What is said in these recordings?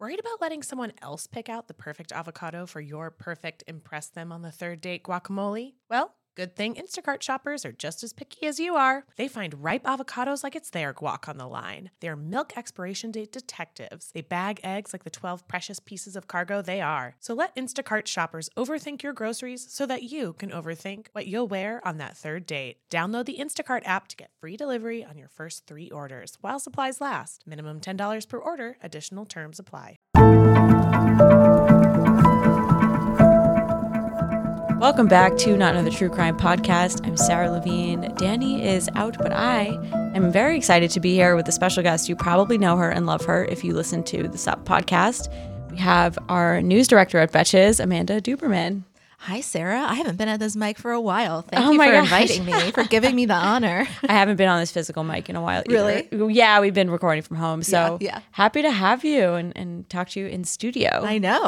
Worried about letting someone else pick out the perfect avocado for your perfect impress them on the third date guacamole? Well, good thing Instacart shoppers are just as picky as you are. They find ripe avocados like it's their guac on the line. They're milk expiration date detectives. They bag eggs like the 12 precious pieces of cargo they are. So let Instacart shoppers overthink your groceries so that you can overthink what you'll wear on that third date. Download the Instacart app to get free delivery on your first 3 orders while supplies last. Minimum $10 per order. Additional terms apply. Welcome back to Not Another True Crime Podcast. I'm Sarah Levine. Danny is out, but I am very excited to be here with a special guest. You probably know her and love her if you listen to the Sup podcast. We have our news director at Betches, Amanda Duberman. Hi, Sarah. I haven't been at this mic for a while. Thank you my for gosh. inviting me, for giving me the honor. I haven't been on this physical mic in a while either. Really? Yeah, we've been recording from home. So Yeah. happy to have you and talk to you in studio. I know.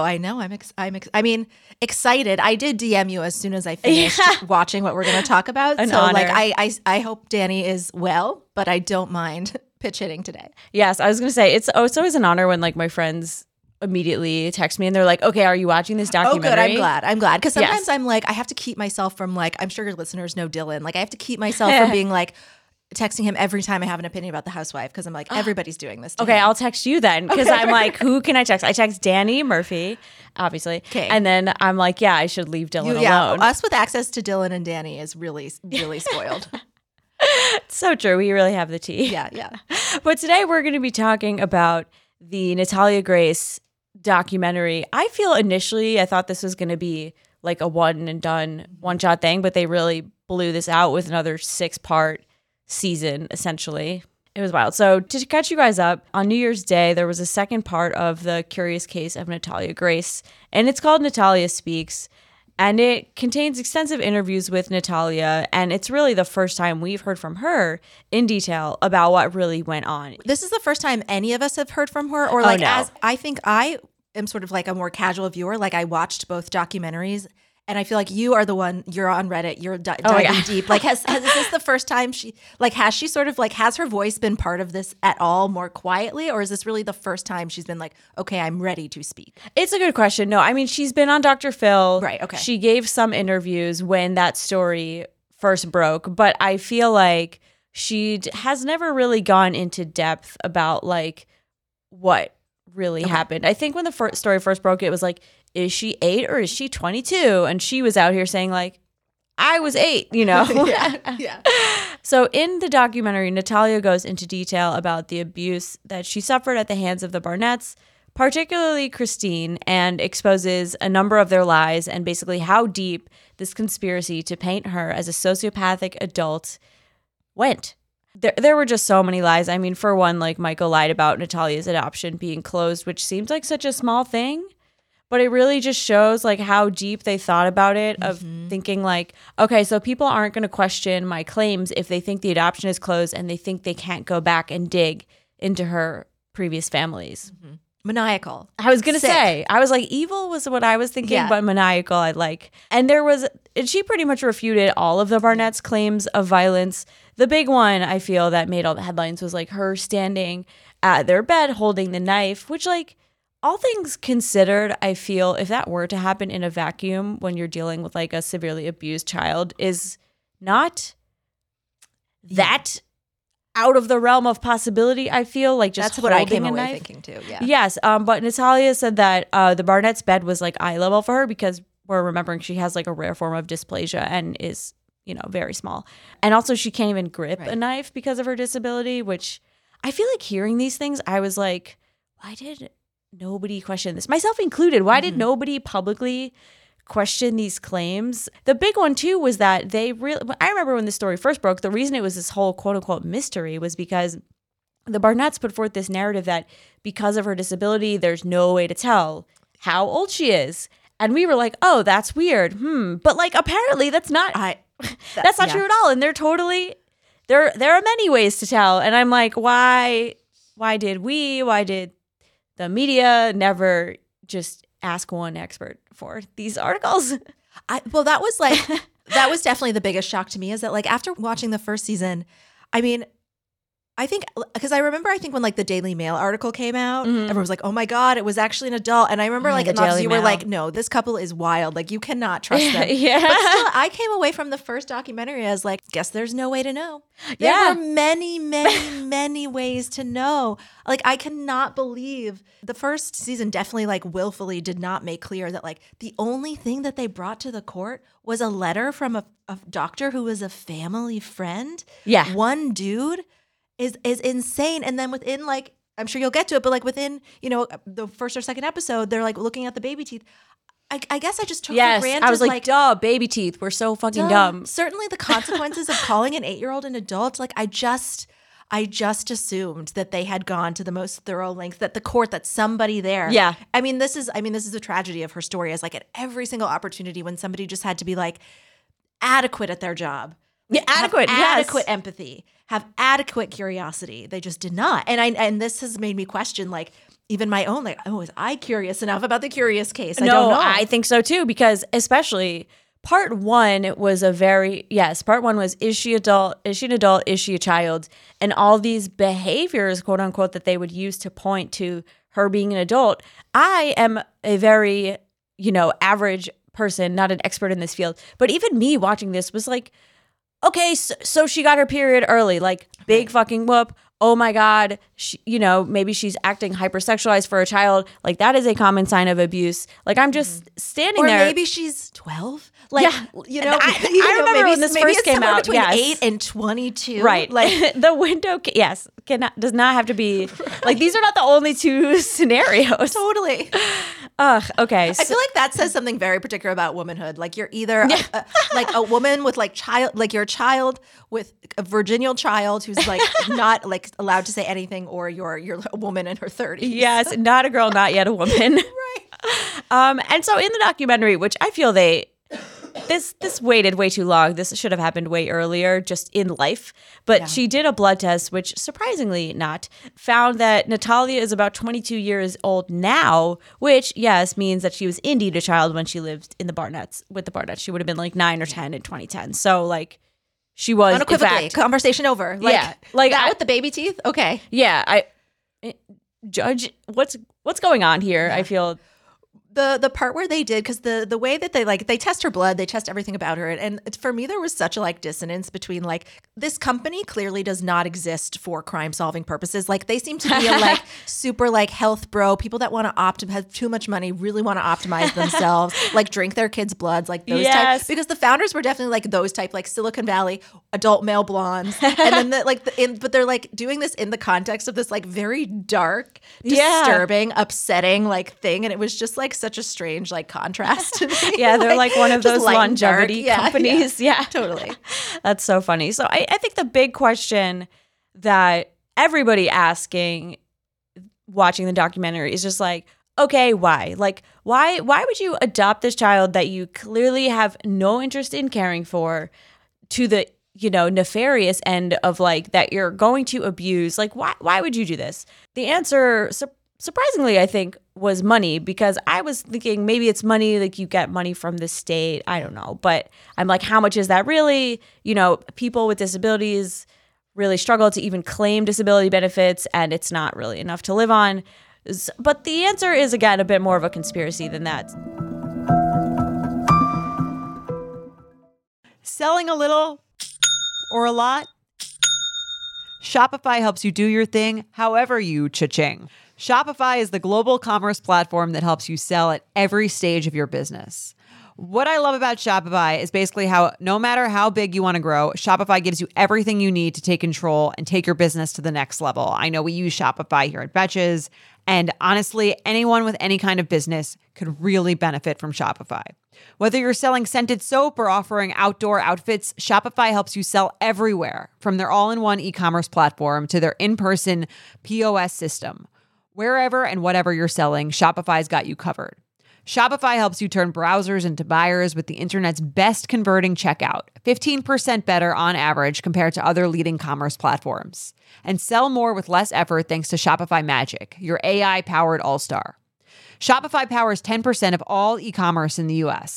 I'm excited. I did DM you as soon as I finished watching what we're going to talk about. An so honor. I hope Danny is well, but I don't mind pitch hitting today. Yes, I was going to say, it's always an honor when like my friends immediately text me and they're like, okay, are you watching this documentary? Oh, good. I'm glad. Because sometimes Yes. I'm like, I have to keep myself from like, I'm sure your listeners know Dylan. Like I have to keep myself from being like, texting him every time I have an opinion about The Housewife because I'm like, everybody's doing this to Okay, him. I'll text you then because I'm like, who can I text? I text Danny Murphy, obviously. Okay. And then I'm like, yeah, I should leave Dylan Yeah, alone. us with access to Dylan and Danny is really, really spoiled. It's so true. We really have the tea. Yeah. But today we're going to be talking about the Natalia Grace documentary. I feel initially I thought this was going to be like a one and done, one shot thing, but they really blew this out with another 6-part season, essentially. It was wild. So to catch you guys up, on New Year's Day, there was a second part of the Curious Case of Natalia Grace, and it's called Natalia Speaks, and it contains extensive interviews with Natalia, and it's really the first time we've heard from her in detail about what really went on. This is the first time any of us have heard from her, or like no. as I think I am sort of like a more casual viewer. Like I watched both documentaries, and I feel like you are the one. You're on Reddit. You're diving deep. Like is this the first time has she sort of like has her voice been part of this at all more quietly, or is this really the first time she's been like, okay, I'm ready to speak? It's a good question. No, I mean, she's been on Dr. Phil. Right, okay. She gave some interviews when that story first broke, but I feel like she has never really gone into depth about like what really happened. I think when the story first broke, it was like, is she 8 or is she 22? And she was out here saying like, I was 8, you know? Yeah. So in the documentary, Natalia goes into detail about the abuse that she suffered at the hands of the Barnetts, particularly Christine, and exposes a number of their lies and basically how deep this conspiracy to paint her as a sociopathic adult went. There were just so many lies. I mean, for one, like Michael lied about Natalia's adoption being closed, which seems like such a small thing. But it really just shows like how deep they thought about it, of thinking like, okay, so people aren't going to question my claims if they think the adoption is closed and they think they can't go back and dig into her previous families. Maniacal. I was going to say, I was like, evil was what I was thinking, but maniacal I like. And she pretty much refuted all of the Barnett's claims of violence. The big one I feel that made all the headlines was like her standing at their bed holding the knife, which like, all things considered, I feel if that were to happen in a vacuum when you're dealing with like a severely abused child is not that out of the realm of possibility. I feel like just That's what I holding came a away knife. thinking too. Yeah. Yes, but Natalia said that the Barnett's bed was like eye level for her because we're remembering she has like a rare form of dysplasia and is, you know, very small. And also she can't even grip a knife because of her disability, which I feel like hearing these things, I was like, why did nobody question this, myself included? Why did nobody publicly question these claims? The big one too was that I remember when the story first broke, the reason it was this whole quote unquote mystery was because the Barnetts put forth this narrative that because of her disability, there's no way to tell how old she is. And we were like, oh, that's weird. But like apparently that's not that's not true at all. And there are many ways to tell. And I'm like, why did the media never just ask one expert for these articles? Well, that was definitely the biggest shock to me, is that like after watching the first season, I mean, I think because I think when like the Daily Mail article came out, everyone was like, "Oh my god, it was actually an adult." And I remember like in the office, you were like, "No, this couple is wild. Like you cannot trust them." Yeah. But still, I came away from the first documentary as like, guess there's no way to know. There were many, many, many ways to know. Like I cannot believe the first season definitely like willfully did not make clear that like the only thing that they brought to the court was a letter from a doctor who was a family friend. Yeah. One dude. Is insane. And then within like, I'm sure you'll get to it, but like within, the first or second episode, they're like looking at the baby teeth. I guess I just took for granted. I was like, duh, baby teeth. We're so fucking dumb. Certainly the consequences of calling an 8-year-old an adult, like I just assumed that they had gone to the most thorough length, that the court, that somebody there. Yeah. I mean, this is the tragedy of her story, is like at every single opportunity when somebody just had to be like adequate at their job. Yeah, adequate. Adequate empathy. Have adequate curiosity. They just did not. And this has made me question like even my own, like, was I curious enough about the Curious Case? I don't know. I think so too, because especially part one was part one was, is she adult? Is she an adult? Is she a child? And all these behaviors, quote unquote, that they would use to point to her being an adult. I am a very, average person, not an expert in this field. But even me watching this was like, okay, so she got her period early, like big fucking whoop. Oh my God, maybe she's acting hypersexualized for a child. Like that is a common sign of abuse. Like I'm just standing there. Or maybe she's 12. Like, I remember when this first came out. Between 8 and 22. Right. Like the window, does not have to be, like these are not the only two scenarios. Totally. Okay. I feel like that says something very particular about womanhood. Like you're either like a woman with like child, like you're a child with a virginal child who's like not like allowed to say anything, or you're a woman in her 30s. Yes, not a girl, not yet a woman. Right. And so in the documentary, which I feel this waited way too long. This should have happened way earlier, just in life. But she did a blood test, which surprisingly found that Natalia is about 22 years old now, which, yes, means that she was indeed a child when she lived in the Barnetts, with the Barnetts. She would have been like 9 or 10 in 2010. So, like, she was, unequivocally, in fact, conversation over. Like, yeah. Like that with the baby teeth? Okay. Yeah. Judge, what's going on here? I feel... The part where they did, because the way that they test her blood, they test everything about her, and for me there was such a like dissonance between like this company clearly does not exist for crime solving purposes. Like they seem to be a like super like health bro, people that want to have too much money, really want to optimize themselves, like drink their kids' bloods, like those types. Because the founders were definitely like those type, like Silicon Valley adult male blondes, and then but they're like doing this in the context of this like very dark, disturbing, upsetting like thing, and it was just like such a strange like contrast to me. Yeah, they're like one of those longevity companies. Yeah, totally. That's so funny. So I think the big question that everybody asking watching the documentary is just like, okay, why? Like, why would you adopt this child that you clearly have no interest in caring for to the nefarious end of like that you're going to abuse? Like, why would you do this? The answer, surprisingly, I think, was money, because I was thinking maybe it's money, like you get money from the state. I don't know. But I'm like, how much is that really? People with disabilities really struggle to even claim disability benefits, and it's not really enough to live on. But the answer is, again, a bit more of a conspiracy than that. Selling a little or a lot? Shopify helps you do your thing however you cha-ching. Shopify is the global commerce platform that helps you sell at every stage of your business. What I love about Shopify is basically how no matter how big you want to grow, Shopify gives you everything you need to take control and take your business to the next level. I know we use Shopify here at Betches, and honestly, anyone with any kind of business could really benefit from Shopify. Whether you're selling scented soap or offering outdoor outfits, Shopify helps you sell everywhere, from their all-in-one e-commerce platform to their in-person POS system. Wherever and whatever you're selling, Shopify's got you covered. Shopify helps you turn browsers into buyers with the internet's best converting checkout, 15% better on average compared to other leading commerce platforms. And sell more with less effort thanks to Shopify Magic, your AI-powered all-star. Shopify powers 10% of all e-commerce in the US.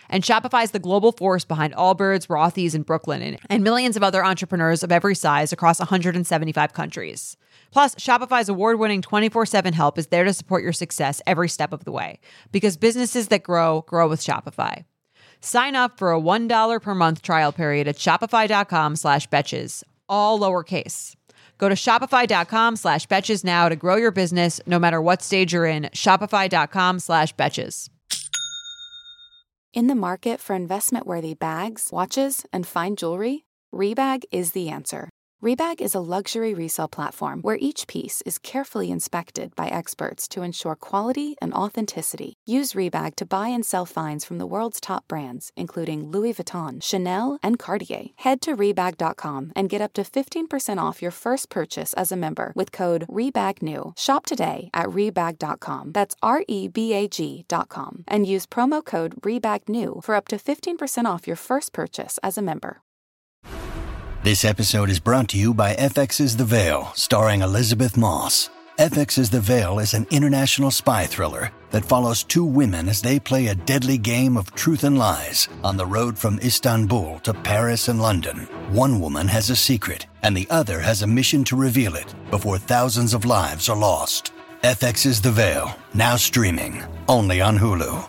And Shopify is the global force behind Allbirds, Rothy's, and Brooklyn, and millions of other entrepreneurs of every size across 175 countries. Plus, Shopify's award-winning 24/7 help is there to support your success every step of the way. Because businesses that grow, grow with Shopify. Sign up for a $1 per month trial period at shopify.com/betches, all lowercase. Go to shopify.com/betches now to grow your business no matter what stage you're in. Shopify.com/betches. In the market for investment-worthy bags, watches, and fine jewelry, Rebag is the answer. Rebag is a luxury resale platform where each piece is carefully inspected by experts to ensure quality and authenticity. Use Rebag to buy and sell finds from the world's top brands, including Louis Vuitton, Chanel, and Cartier. Head to Rebag.com and get up to 15% off your first purchase as a member with code REBAGNEW. Shop today at Rebag.com. That's REBAG.com. And use promo code REBAGNEW for up to 15% off your first purchase as a member. This episode is brought to you by FX's The Veil, starring Elizabeth Moss. FX's The Veil is an international spy thriller that follows two women as they play a deadly game of truth and lies on the road from Istanbul to Paris and London. One woman has a secret, and the other has a mission to reveal it before thousands of lives are lost. FX's The Veil, now streaming, only on Hulu.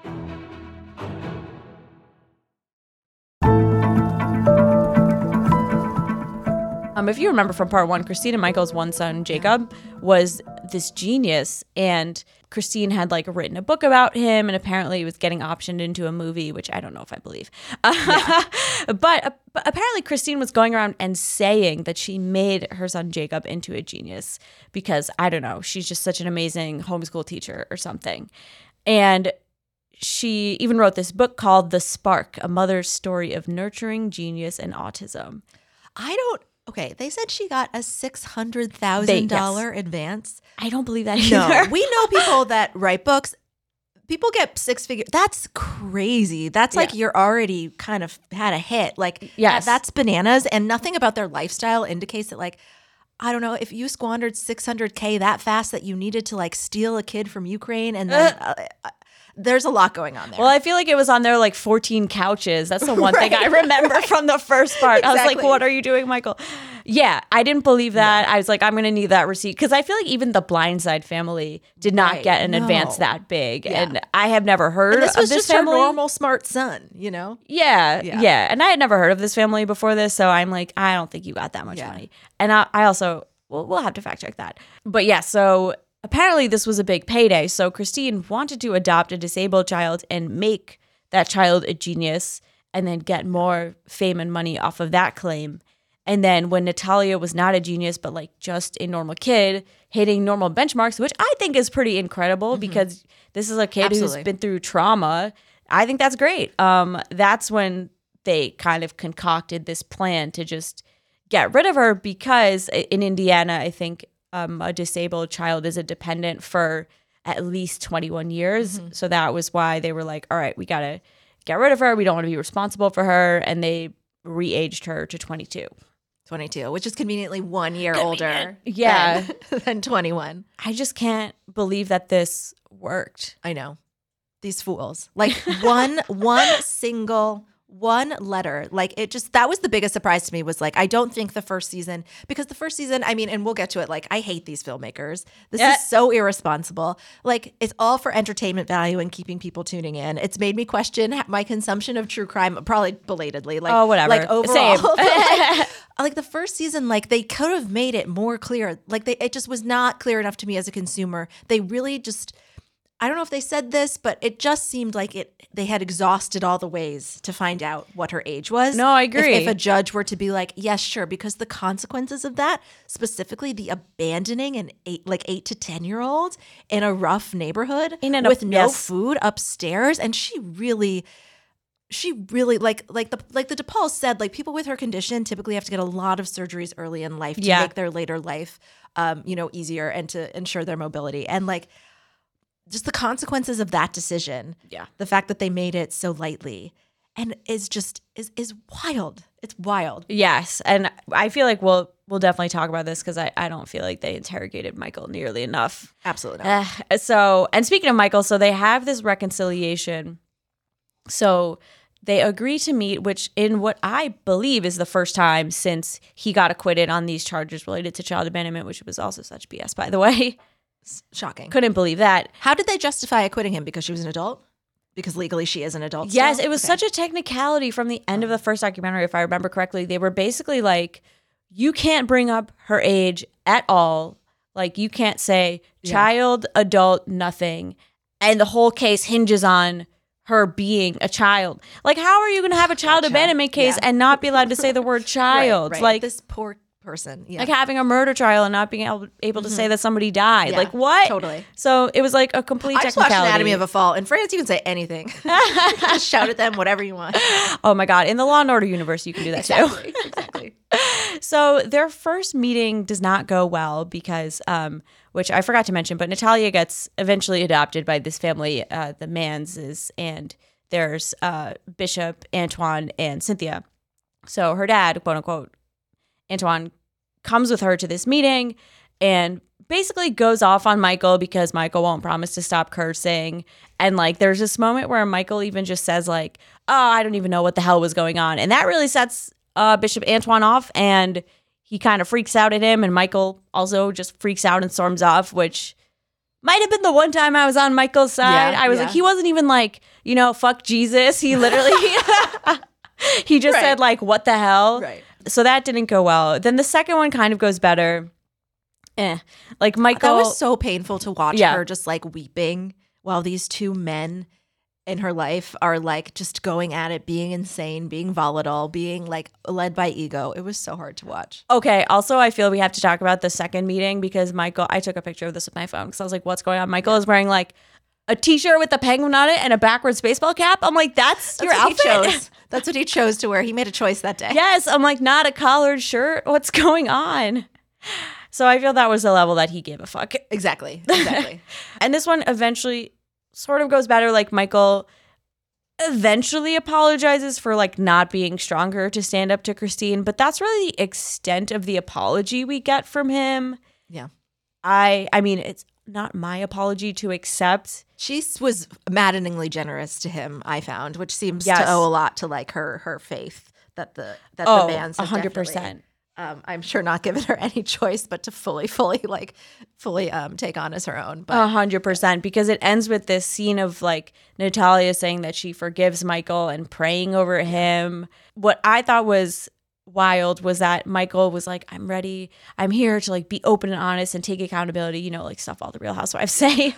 If you remember from part one, Christine and Michael's one son, Jacob, was this genius, and Christine had like written a book about him, and apparently he was getting optioned into a movie, which I don't know if I believe. But apparently Christine was going around and saying that she made her son Jacob into a genius because, I don't know, she's just such an amazing homeschool teacher or something. And she even wrote this book called The Spark, A Mother's Story of Nurturing Genius and Autism. Okay, they said she got a $600,000 advance. I don't believe that either. No, we know people that write books. People get six figures. That's crazy. That's like you're already kind of had a hit. Like, yes. That's bananas. And nothing about their lifestyle indicates that, like, I don't know, if you squandered $600K that fast that you needed to like steal a kid from Ukraine and then there's a lot going on there. Well, I feel like it was on their like 14 couches. That's the one thing I remember from the first part. Exactly. I was like, what are you doing, Michael? Yeah, I didn't believe that. I was like, I'm going to need that receipt. Because I feel like even the Blindside family did not get an advance that big. Yeah. And I have never heard of this family. This was just her normal smart son, you know? Yeah. And I had never heard of this family before this. So I'm like, I don't think you got that much money. And I also, we'll have to fact check that. But yeah, so apparently this was a big payday. So Christine wanted to adopt a disabled child and make that child a genius and then get more fame and money off of that claim. And then when Natalia was not a genius, but like just a normal kid hitting normal benchmarks, which I think is pretty incredible because this is a kid who's been through trauma. I think that's great. That's when they kind of concocted this plan to just get rid of her because in Indiana, I think a disabled child is a dependent for at least 21 years. So that was why they were like, all right, we got to get rid of her. We don't want to be responsible for her. And they re-aged her to 22. 22, which is conveniently 1 year older than 21. I just can't believe that this worked. I know. These fools. Like one letter, like it just, that was the biggest surprise to me was like, I don't think the first season, because the first season, I mean, and we'll get to it, like I hate these filmmakers. This is so irresponsible. Like it's all for entertainment value and keeping people tuning in. It's made me question my consumption of true crime, probably belatedly. Like, oh, whatever. Like overall. Same. Like the first season, like they could have made it more clear. Like it just was not clear enough to me as a consumer. They really just, I don't know if they said this, but it just seemed like they had exhausted all the ways to find out what her age was. No, I agree. If a judge were to be like, yes, sure, because the consequences of that, specifically the abandoning an 8 to 10-year-old in a rough neighborhood with no food upstairs, and she really like the DePaul said, like people with her condition typically have to get a lot of surgeries early in life to make their later life, easier and to ensure their mobility. And like just the consequences of that decision, the fact that they made it so lightly, and is wild. It's wild. Yes, and I feel like we'll definitely talk about this because I don't feel like they interrogated Michael nearly enough. Absolutely not. So, and speaking of Michael, so they have this reconciliation So they agree to meet, which in what I believe is the first time since he got acquitted on these charges related to child abandonment, which was also such BS, by the way. Shocking. Couldn't believe that. How did they justify acquitting him? Because she was an adult? Because legally she is an adult Yes, still? it was such a technicality from the end of the first documentary, if I remember correctly. They were basically like, you can't bring up her age at all. Like, you can't say child, adult, nothing. And the whole case hinges on her being a child. Like, how are you going to have a child abandonment case and not be allowed to say the word child? Right. Like, this poor person. Yeah. like having a murder trial and not being able to say that somebody died. Yeah, like, what? totally. So it was like a complete I just watched technicality. Anatomy of a Fall. In France, you can say anything. Just shout at them, whatever you want. Oh my God. In the Law and Order universe, you can do that too. Exactly. So their first meeting does not go well because, which I forgot to mention, but Natalia gets eventually adopted by this family, the Manses, and there's Bishop, Antoine, and Cynthia. So her dad, quote unquote, Antoine, comes with her to this meeting and basically goes off on Michael because Michael won't promise to stop cursing. And like there's this moment where Michael even just says like, oh, I don't even know what the hell was going on. And that really sets Bishop Antoine off, and he kind of freaks out at him, and Michael also just freaks out and storms off, which might have been the one time I was on Michael's side. I was like, he wasn't even like, fuck Jesus. He literally, he just said like, what the hell? Right. So that didn't go well. Then the second one kind of goes better. Like Michael. That was so painful to watch Yeah. her just like weeping while these two men in her life are like just going at it, being insane, being volatile, being like led by ego. It was so hard to watch. Okay. Also, I feel we have to talk about the second meeting because Michael, I took a picture of this with my phone because I was like, what's going on? Michael is wearing like a t-shirt with a penguin on it and a backwards baseball cap. I'm like, that's your what he outfit? chose. That's what he chose to wear. He made a choice that day. Yes. I'm like, not a collared shirt. What's going on? So I feel that was the level that he gave a fuck. Exactly. And this one eventually sort of goes better. Like Michael eventually apologizes for like not being stronger to stand up to Christine, but that's really the extent of the apology we get from him. Yeah. I mean, it's not my apology to accept. She was maddeningly generous to him, I found, which seems Yes. to owe a lot to like her faith that the man's 100%. I'm sure not given her any choice but to fully take on as her own. But 100%, because it ends with this scene of like Natalia saying that she forgives Michael and praying over him. What I thought was wild was that Michael was like, I'm ready. I'm here to like be open and honest and take accountability, like stuff all the Real Housewives say.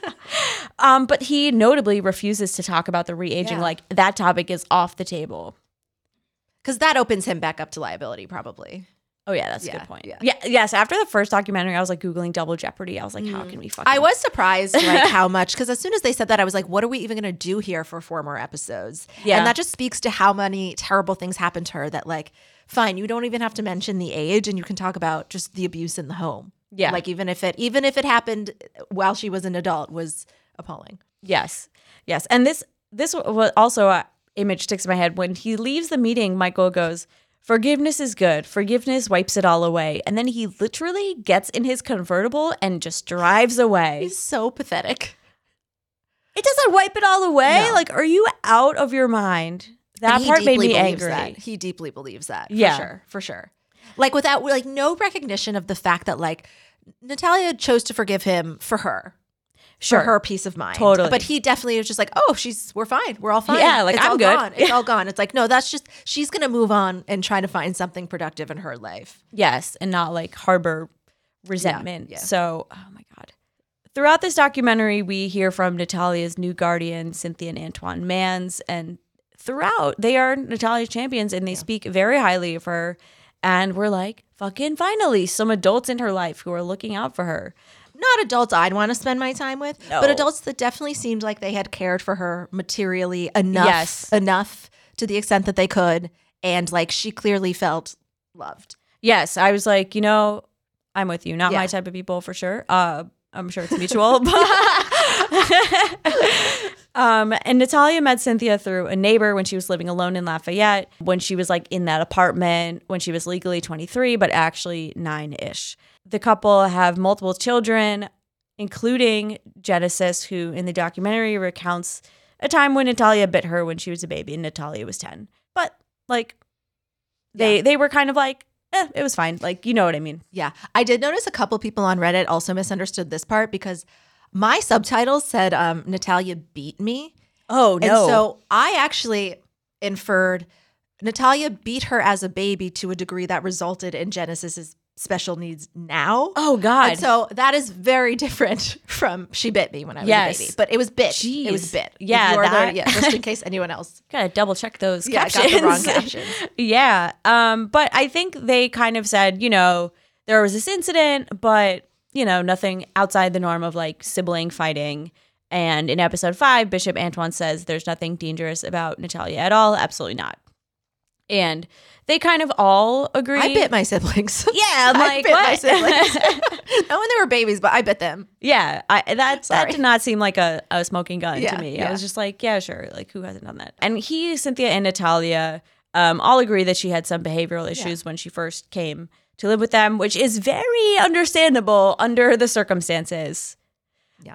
But he notably refuses to talk about the re-aging. Yeah. Like that topic is off the table. because that opens him back up to liability, probably. Oh, yeah, that's a Yeah, good point. yeah. Yes, after the first documentary, I was like Googling Double Jeopardy. I was like, how can we fucking... I was surprised like how much, because as soon as they said that, I was like, what are we even going to do here for 4 more episodes? Yeah. And that just speaks to how many terrible things happened to her that like, fine, you don't even have to mention the age and you can talk about just the abuse in the home. Yeah. Like even if it happened while she was an adult was appalling. Yes. And this was also an image sticks in my head. When he leaves the meeting, Michael goes, "Forgiveness is good. Forgiveness wipes it all away." And then he literally gets in his convertible and just drives away. He's so pathetic. It doesn't wipe it all away. No. Like, are you out of your mind? That And he part made deeply me believes angry. that. He deeply believes that. Yeah. For sure. Like without like no recognition of the fact that like Natalia chose to forgive him for her. Sure. For her peace of mind. Totally. But he definitely was just like, oh, we're fine. We're all fine. Yeah, like, it's I'm all good. Gone. It's all gone. It's like, no, that's just, she's going to move on and try to find something productive in her life. Yes, and not like harbor resentment. Yeah. So, oh my God. Throughout this documentary, we hear from Natalia's new guardian, Cynthia and Antoine Mans, and throughout, they are Natalia's champions and they speak very highly of her. And we're like, fucking finally, some adults in her life who are looking out for her. Not adults I'd want to spend my time with, No. but adults that definitely seemed like they had cared for her materially enough to the extent that they could. And like she clearly felt loved. Yes, I was like, I'm with you. Not Yeah. my type of people for sure. I'm sure it's mutual. And Natalia met Cynthia through a neighbor when she was living alone in Lafayette, when she was like in that apartment, when she was legally 23, but actually 9-ish. The couple have multiple children, including Genesis, who in the documentary recounts a time when Natalia bit her when she was a baby and Natalia was 10. But like they were kind of like, it was fine. Like, you know what I mean? Yeah. I did notice a couple people on Reddit also misunderstood this part because my subtitles said Natalia beat me. Oh, no. And so I actually inferred Natalia beat her as a baby to a degree that resulted in Genesis's special needs now. Oh, God. And so that is very different from she bit me when I was a baby. But it was bit. Jeez. It was bit. Yeah, If you are that- there, just in case anyone else. Gotta double check those Yeah, I captions. got the wrong captions. Yeah. But I think they kind of said, you know, there was this incident, but, you know, nothing outside the norm of like sibling fighting. And in episode 5, Bishop Antoine says there's nothing dangerous about Natalia at all. Absolutely not. And they kind of all agree. I bit my siblings. Yeah, I'm I like, bit what? my siblings. Not when they were babies, but I bit them. Yeah, that Sorry. did not seem like a smoking gun Yeah, to me. yeah. I was just like, yeah, sure. Like, who hasn't done that? And Cynthia, and Natalia all agree that she had some behavioral issues when she first came to live with them, which is very understandable under the circumstances. Yeah.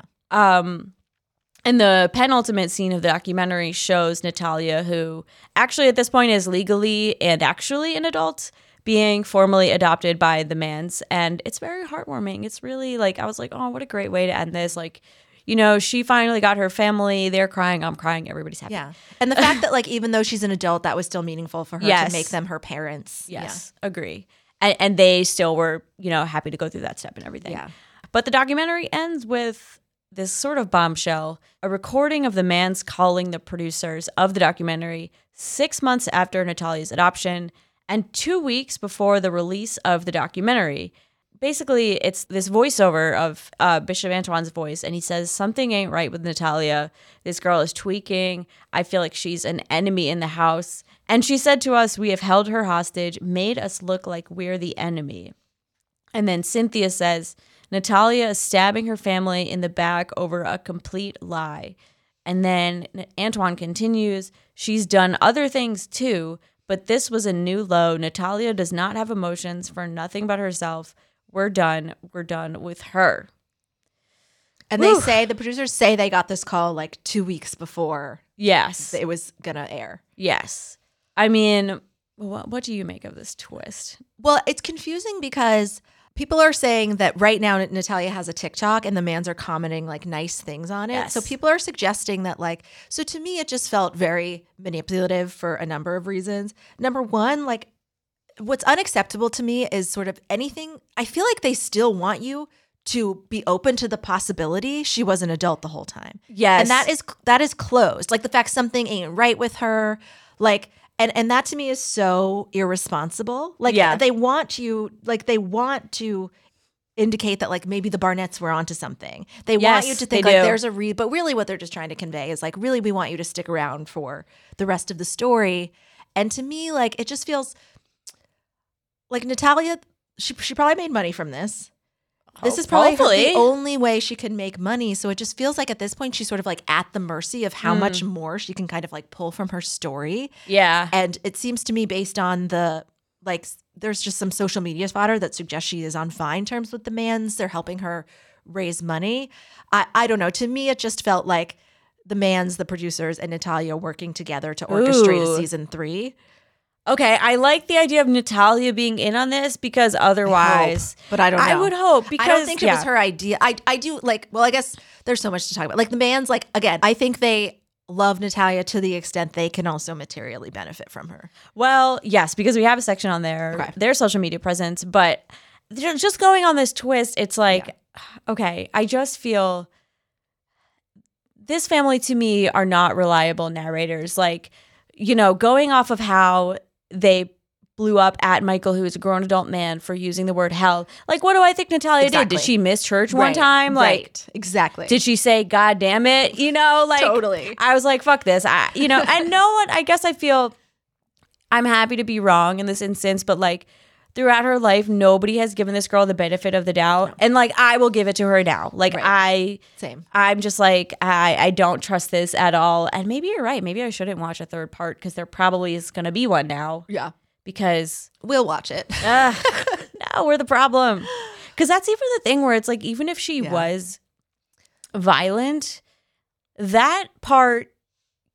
And the penultimate scene of the documentary shows Natalia, who actually at this point is legally and actually an adult, being formally adopted by the Manns. And it's very heartwarming. It's really like, I was like, oh, what a great way to end this. Like, you know, she finally got her family. They're crying. I'm crying. Everybody's happy. Yeah. And the fact that like even though she's an adult, that was still meaningful for her Yes. to make them her parents. Yes, agree. And they still were, you know, happy to go through that step and everything. Yeah. But the documentary ends with this sort of bombshell, a recording of the Manns calling the producers of the documentary 6 months after Natalia's adoption and 2 weeks before the release of the documentary. Basically, it's this voiceover of Bishop Antoine's voice, and he says, something ain't right with Natalia. This girl is tweaking. I feel like she's an enemy in the house. And she said to us, we have held her hostage, made us look like we're the enemy. And then Cynthia says, Natalia is stabbing her family in the back over a complete lie. And then Antoine continues, she's done other things too, but this was a new low. Natalia does not have emotions for nothing but herself. We're done. We're done with her. And they say, the producers say they got this call like 2 weeks before Yes. it was going to air. Yes. I mean, what do you make of this twist? Well, it's confusing because people are saying that right now Natalia has a TikTok and the Manns are commenting like nice things on it. Yes. So people are suggesting that like, so to me, it just felt very manipulative for a number of reasons. Number one, like what's unacceptable to me is sort of anything. I feel like they still want you to be open to the possibility she was an adult the whole time. Yes. And that is closed. Like the fact something ain't right with her, like, and that to me is so irresponsible. Like they want to indicate that like maybe the Barnetts were onto something. They want you to think like there's a but really what they're just trying to convey is like really we want you to stick around for the rest of the story. And to me, like it just feels like Natalia, she probably made money from this. This is probably the only way she can make money. So it just feels like at this point, she's sort of like at the mercy of how much more she can kind of like pull from her story. Yeah. And it seems to me based on the, like, there's just some social media fodder that suggests she is on fine terms with the Manns. They're helping her raise money. I don't know. To me, it just felt like the Manns, the producers, and Natalia working together to orchestrate a season 3. Okay, I like the idea of Natalia being in on this because otherwise, but I don't know. I would hope because I don't think it was her idea. I do like, well, I guess there's so much to talk about. Like the Manns, like again, I think they love Natalia to the extent they can also materially benefit from her. Well, yes, because we have a section on their social media presence, but just going on this twist, it's like, okay, I just feel this family to me are not reliable narrators. Like, you know, going off of how they blew up at Michael, who is a grown adult man, for using the word hell. Like, what do I think Natalia did? Did she miss church one time? Like, exactly. Did she say, God damn it? You know, like, totally. I was like, fuck this. And no one, I guess I feel I'm happy to be wrong in this instance, but like, throughout her life, nobody has given this girl the benefit of the doubt. And like, I will give it to her now. Like, I'm just like, I don't trust this at all. And maybe you're right. Maybe I shouldn't watch a third part because there probably is going to be one now. Yeah. Because we'll watch it. No, we're the problem. Because that's even the thing where it's like, even if she was violent, that part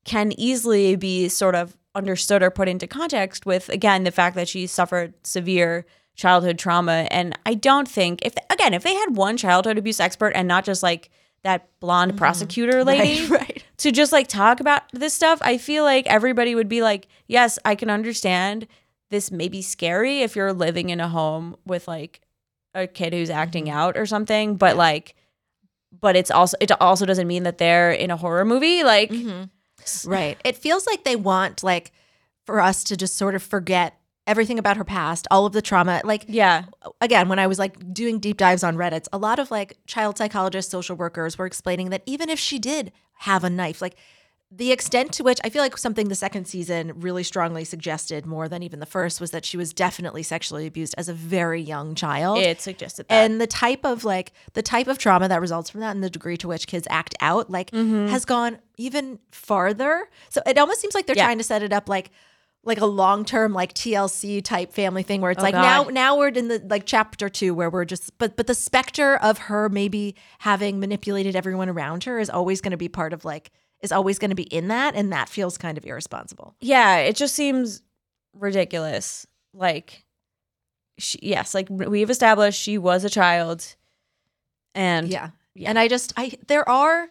can easily be sort of understood or put into context with, again, the fact that she suffered severe childhood trauma. And I don't think, if they had one childhood abuse expert and not just like that blonde prosecutor lady Right. to just like talk about this stuff, I feel like everybody would be like, yes, I can understand this may be scary if you're living in a home with like a kid who's acting out or something, but like, but it also doesn't mean that they're in a horror movie. Like, Right. It feels like they want like for us to just sort of forget everything about her past, all of the trauma. Like, yeah, again, when I was like doing deep dives on Reddit, a lot of like child psychologists, social workers were explaining that even if she did have a knife, like the extent to which I feel like something the second season really strongly suggested more than even the first was that she was definitely sexually abused as a very young child. it suggested that. And the type of trauma that results from that and the degree to which kids act out has gone even farther. So it almost seems like they're trying to set it up like a long-term like TLC type family thing where it's now we're in the like chapter 2 where we're just but the specter of her maybe having manipulated everyone around her is always going to be part of is always going to be in that, and that feels kind of irresponsible. Yeah, it just seems ridiculous. Like, like we've established she was a child, and yeah. And there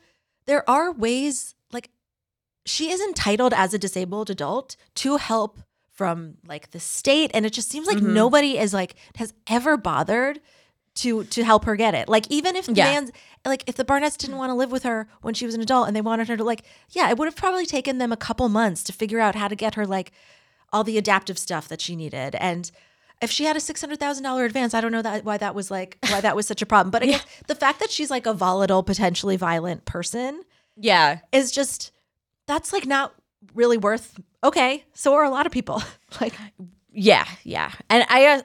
are ways, like, she is entitled as a disabled adult to help from like the state, and it just seems like nobody is like has ever bothered to help her get it. Like, even if if the Barnetts didn't want to live with her when she was an adult and they wanted her to it would have probably taken them a couple months to figure out how to get her like all the adaptive stuff that she needed. And if she had a $600,000 advance, I don't know why that was such a problem. But again, the fact that she's like a volatile, potentially violent person, is just that's like not really worth. Okay, so are a lot of people. Like, yeah. And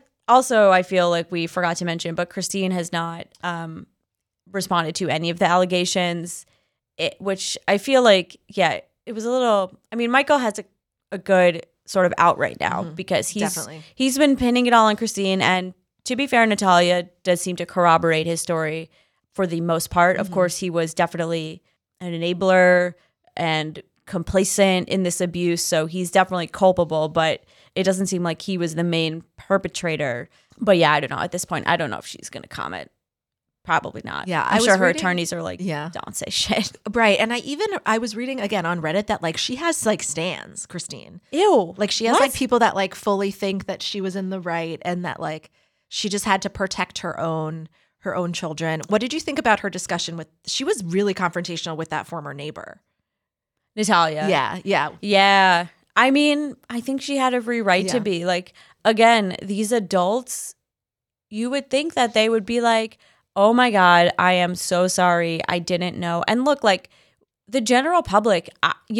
I feel like we forgot to mention, but Christine has not responded to any of the allegations, which I feel like, it was a little. I mean, Michael has a good sort of out right now because he's been pinning it all on Christine, and to be fair, Natalia does seem to corroborate his story for the most part. Of course, he was definitely an enabler and complacent in this abuse, so he's definitely culpable, but it doesn't seem like he was the main perpetrator. But I don't know. At this point, I don't know if she's going to comment. Probably not. Yeah, I'm sure her attorneys are like, don't say shit. Right. And I was reading again on Reddit that like she has like stans, Christine. Ew. Like she has like people that like fully think that she was in the right and that like she just had to protect her own children. What did you think about her discussion she was really confrontational with that former neighbor? Natalia. Yeah. I mean, I think she had every right to be. Like, again, these adults, you would think that they would be like, oh my God, I am so sorry. I didn't know. And look, like the general public,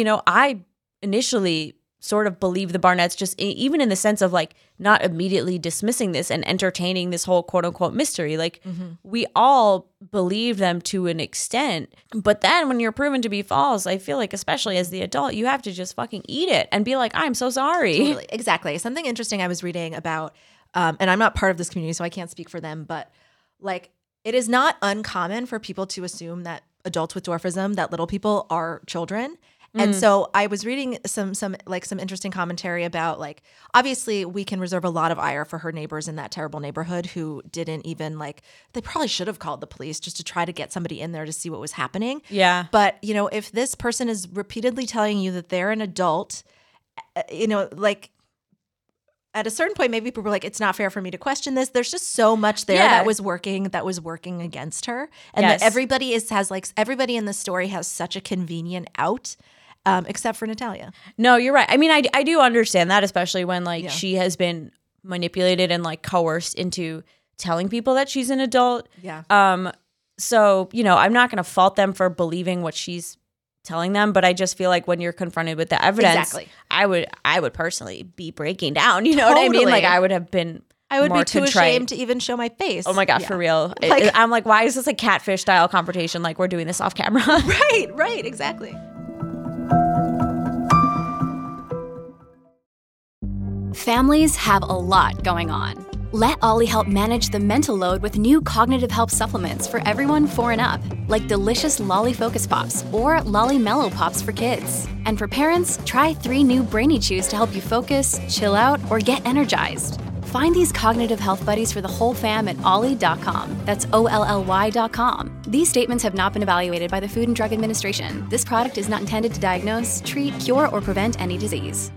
I initially sort of believe the Barnetts just even in the sense of like not immediately dismissing this and entertaining this whole quote unquote mystery. Like we all believe them to an extent. But then when you're proven to be false, I feel like especially as the adult, you have to just fucking eat it and be like, I'm so sorry. Totally. Exactly. Something interesting I was reading about, and I'm not part of this community, so I can't speak for them, but like it is not uncommon for people to assume that adults with dwarfism, that little people are children. And so I was reading some interesting commentary about like, obviously we can reserve a lot of ire for her neighbors in that terrible neighborhood who didn't even they probably should have called the police just to try to get somebody in there to see what was happening. Yeah. But, if this person is repeatedly telling you that they're an adult, like at a certain point, maybe people were like, it's not fair for me to question this. There's just so much there that was working against her. And that everybody in this story has such a convenient out. Except for Natalia. No, you're right. I mean, I do understand that, especially when she has been manipulated and like coerced into telling people that she's an adult. Yeah. So, I'm not going to fault them for believing what she's telling them, but I just feel like when you're confronted with the evidence, I would personally be breaking down. You know what I mean? Like I would have been. I would more be too contrite. ashamed to even show my face. Oh my God, for real. I'm like, why is this a catfish style confrontation? Like we're doing this off camera. Right, exactly. Families have a lot going on. Let Ollie help manage the mental load with new cognitive help supplements for everyone 4 and up, like delicious Lolly Focus Pops or Lolly Mellow Pops for kids. And for parents, try 3 new Brainy Chews to help you focus, chill out, or get energized. Find these cognitive health buddies for the whole fam at ollie.com. That's OLLY.com. These statements have not been evaluated by the Food and Drug Administration. This product is not intended to diagnose, treat, cure, or prevent any disease.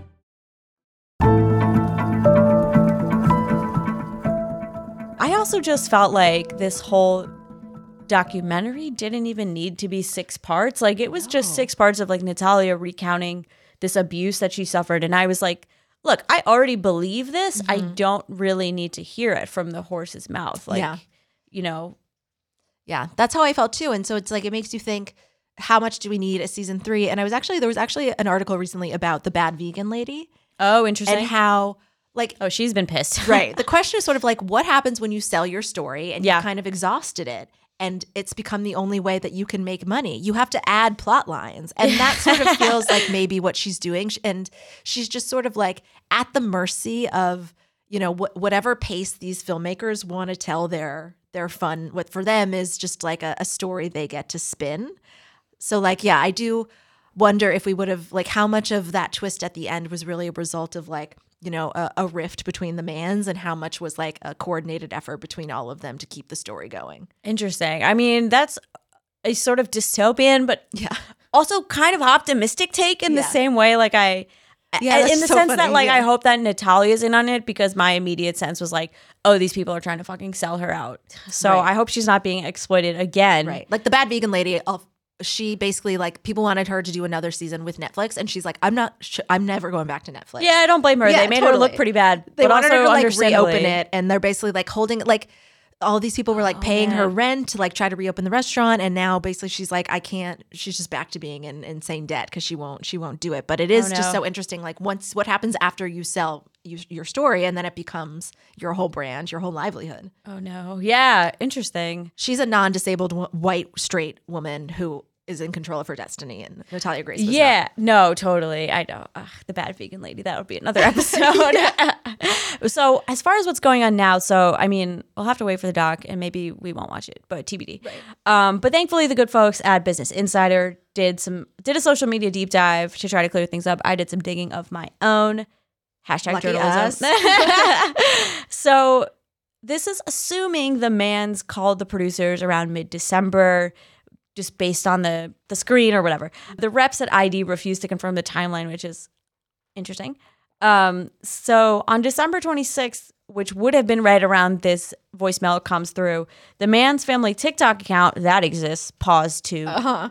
I also just felt like this whole documentary didn't even need to be 6 parts. Like, it was just 6 parts of like Natalia recounting this abuse that she suffered. And I was like, look, I already believe this. I don't really need to hear it from the horse's mouth. Like, you know. Yeah, that's how I felt too. And so it's like, it makes you think, how much do we need a season 3? And there was actually an article recently about the bad vegan lady. Oh, interesting. And how, like, oh, she's been pissed. Right. The question is sort of like, what happens when you sell your story and you kind of exhausted it and it's become the only way that you can make money? You have to add plot lines. And that sort of feels like maybe what she's doing. And she's just sort of like at the mercy of, you know, whatever pace these filmmakers want to tell their fun, what for them is just like a story they get to spin. So like, yeah, I do wonder if we would have, like, how much of that twist at the end was really a result of like, you know, a rift between the Mans, and how much was like a coordinated effort between all of them to keep the story going. Interesting. I mean, that's a sort of dystopian, but also kind of optimistic take in the same way. Like in the sense funny. That like, I hope that Natalia's in on it, because my immediate sense was like, oh, these people are trying to fucking sell her out. So I hope she's not being exploited again. Right. Like the bad vegan lady, she basically, like, people wanted her to do another season with Netflix, and she's like, I'm never going back to Netflix. Yeah, I don't blame her. They made her look pretty bad. They but wanted also her to like reopen it, and they're basically like holding, like, all these people were like paying her rent to like try to reopen the restaurant, and now basically she's like, I can't. She's just back to being in insane debt because she won't do it. But it is just so interesting. Like, once, what happens after you sell your story, and then it becomes your whole brand, your whole livelihood. Oh no, yeah, interesting. She's a non-disabled white straight woman who is in control of her destiny, and Natalia Grace was not. No, totally. I know. The bad vegan lady, that would be another episode. So as far as what's going on now, so I mean, we'll have to wait for the doc, and maybe we won't watch it, but TBD. Right. But thankfully the good folks at Business Insider did a social media deep dive to try to clear things up. I did some digging of my own. Hashtag journalism. So this is assuming the Mans called the producers around mid-December, just based on the screen or whatever. The reps at ID refused to confirm the timeline, which is interesting. So on December 26th, which would have been right around this voicemail comes through, the Mans family TikTok account that exists paused to,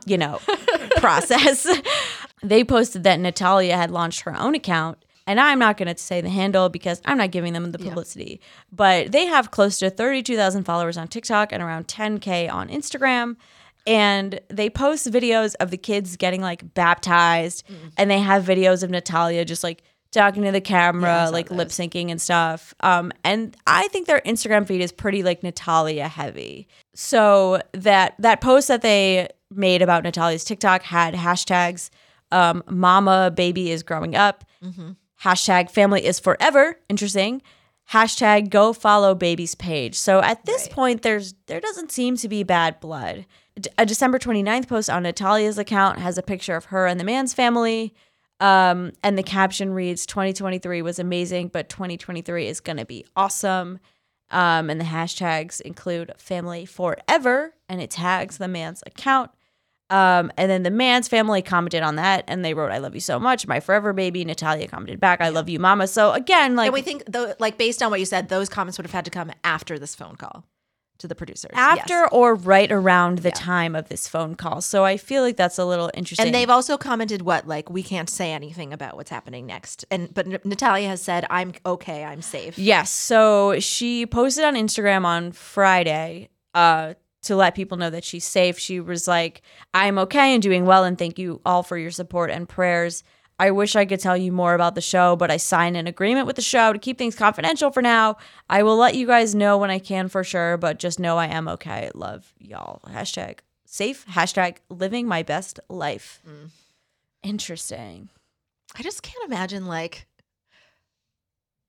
process. They posted that Natalia had launched her own account. And I'm not going to say the handle because I'm not giving them the publicity. But they have close to 32,000 followers on TikTok and around 10K on Instagram. And they post videos of the kids getting like baptized, and they have videos of Natalia just like talking to the camera, like lip syncing and stuff. And I think their Instagram feed is pretty like Natalia heavy. So that post that they made about Natalia's TikTok had hashtags mama baby is growing up, hashtag family is forever, interesting, hashtag go follow baby's page. So at this point, there doesn't seem to be bad blood. A December 29th post on Natalia's account has a picture of her and the Mans family. And the caption reads, 2023 was amazing, but 2023 is going to be awesome. And the hashtags include family forever, and it tags the Mans account. And then the Mans family commented on that, and they wrote, I love you so much, my forever baby. Natalia commented back, I love you, mama. So again, like, and we think, though, like, based on what you said, those comments would have had to come after this phone call to the producers. After or right around the time of this phone call. So I feel like that's a little interesting. And they've also commented we can't say anything about what's happening next. But Natalia has said, I'm okay, I'm safe. Yes. So she posted on Instagram on Friday to let people know that she's safe. She was like, I'm okay and doing well, and thank you all for your support and prayers. I wish I could tell you more about the show, but I signed an agreement with the show to keep things confidential for now. I will let you guys know when I can for sure, but just know I am okay. Love y'all. Hashtag safe. Hashtag living my best life. Interesting. I just can't imagine like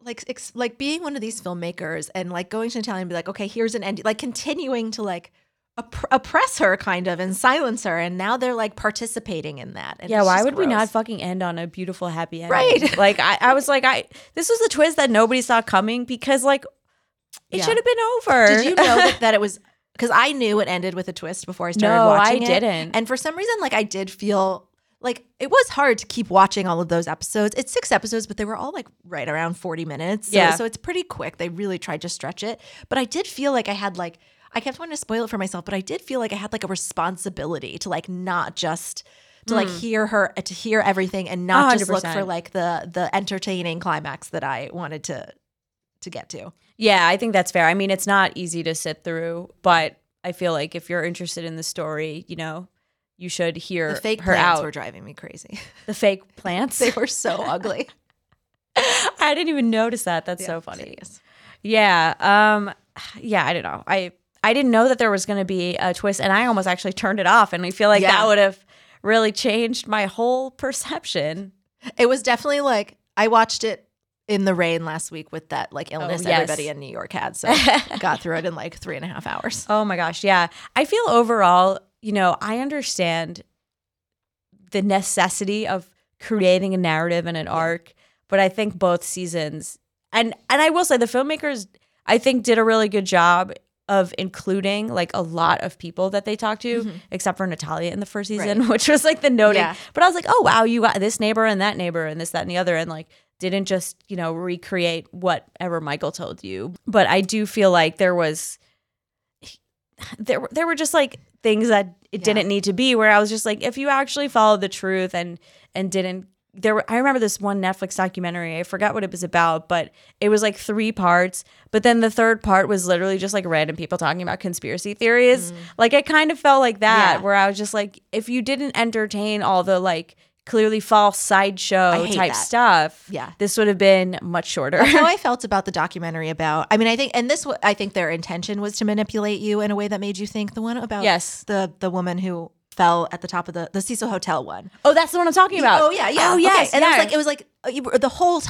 like being one of these filmmakers and like going to Natalia and be like, okay, here's an ending, like continuing to like oppress her kind of and silence her, and now they're like participating in that. And yeah, it's why just would we gross. not fucking end on a beautiful happy ending? Right. Like I was like, this was a twist that nobody saw coming because like it Yeah. should have been over. Did you know that it was, because I knew it ended with a twist before I started watching it. I didn't. And for some reason, like I did feel like it was hard to keep watching all of those episodes. It's 6 episodes, but they were all like right around 40 minutes. So, Yeah. so it's pretty quick. They really tried to stretch it. But I did feel like I had like, I kept wanting to spoil it for myself, but I did feel like I had like a responsibility to like not just to like hear everything and not just look 100%. for like the entertaining climax that I wanted to get to. Yeah, I think that's fair. I mean, it's not easy to sit through, but I feel like if you're interested in the story, you know, you should hear The fake her plants out. were driving me crazy. The fake plants. They were so ugly. I didn't even notice that. That's so funny. Serious. Yeah. Yeah, I don't know. I didn't know that there was going to be a twist, and I almost actually turned it off, and I feel like Yeah. that would have really changed my whole perception. It was definitely like, I watched it in the rain last week with that like illness yes. everybody in New York had. So got through it in like 3.5 hours. Oh my gosh, yeah. I feel overall, you know, I understand the necessity of creating a narrative and an arc, but I think both seasons, and I will say the filmmakers, I think, did a really good job of including like a lot of people that they talked to, except for Natalia in the first season, Right. which was like the noting. Yeah. But I was like, oh wow, you got this neighbor and that neighbor and this, that, and the other, and like didn't just, you know, recreate whatever Michael told you. But I do feel like there were just like things that it didn't need to be, where I was just like, if you actually followed the truth and didn't, I remember this one Netflix documentary, I forgot what it was about, but it was like 3 parts, but then the third part was literally just like random people talking about conspiracy theories. Like it kind of felt like that, Yeah. where I was just like, if you didn't entertain all the like clearly false sideshow hate type that. stuff, Yeah. this would have been much shorter. That's how I felt about the documentary about, I mean, I think, and I think their intention was to manipulate you in a way that made you think. The one about Yes. the woman who fell at the top of the Cecil Hotel one. Oh, that's the one I'm talking about. Oh yeah, yeah. Oh yes, Okay. And yeah. it was like the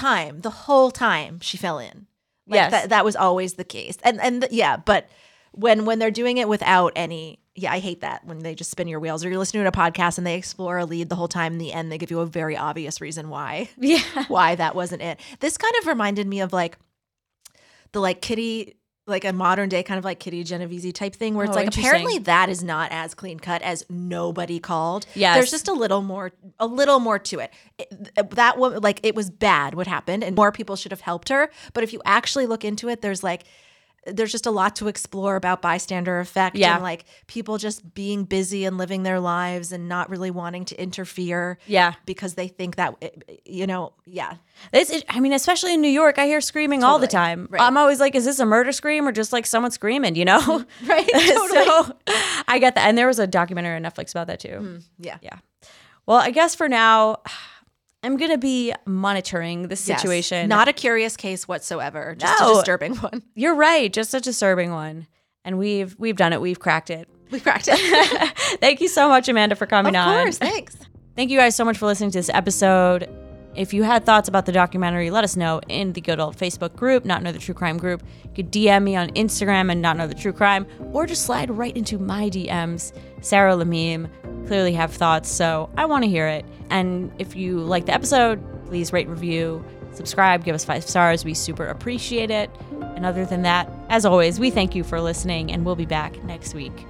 whole time she fell in. Like Yes. that was always the case. And yeah, but when they're doing it without any, I hate that when they just spin your wheels, or you're listening to a podcast and they explore a lead the whole time. In the end, they give you a very obvious reason why that wasn't it. This kind of reminded me of like the like Kitty, like a modern day kind of like Kitty Genovese type thing, where it's Oh, like interesting. apparently that is not as clean cut as Nobody Called. Yes. There's just a little more to it. That woman, like, it was bad what happened, and more people should have helped her. But if you actually look into it, there's just a lot to explore about bystander effect and like people just being busy and living their lives and not really wanting to interfere. Yeah. Because they think that, yeah. I mean, especially in New York, I hear screaming all the time. Right. I'm always like, is this a murder scream or just like someone screaming, you know? Right. Totally. So I get that. And there was a documentary on Netflix about that too. Yeah. Yeah. Well, I guess for now, I'm going to be monitoring the situation. Yes. Not a curious case whatsoever. Just No. a disturbing one. You're right. Just a disturbing one. And we've done it. We've cracked it. We cracked it. Thank you so much, Amanda, for coming on. Of course. Thanks. Thank you guys so much for listening to this episode. If you had thoughts about the documentary, let us know in the good old Facebook group, Not Another True Crime group. You could DM me on Instagram and Not Another True Crime, or just slide right into my DMs. Sarah Lamim, clearly have thoughts, so I want to hear it. And if you like the episode, please rate, review, subscribe, give us 5 stars. We super appreciate it. And other than that, as always, we thank you for listening, and we'll be back next week.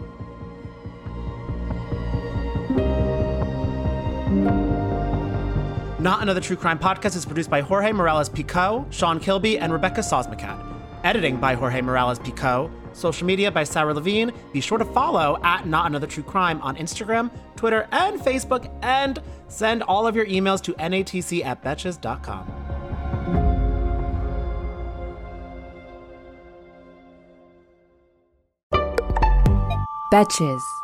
Not Another True Crime podcast is produced by Jorge Morales-Pico, Sean Kilby, and Rebecca Sosmacat. Editing by Jorge Morales-Pico. Social media by Sarah Levine. Be sure to follow at Not Another True Crime on Instagram, Twitter, and Facebook, and send all of your emails to natc@betches.com. Betches.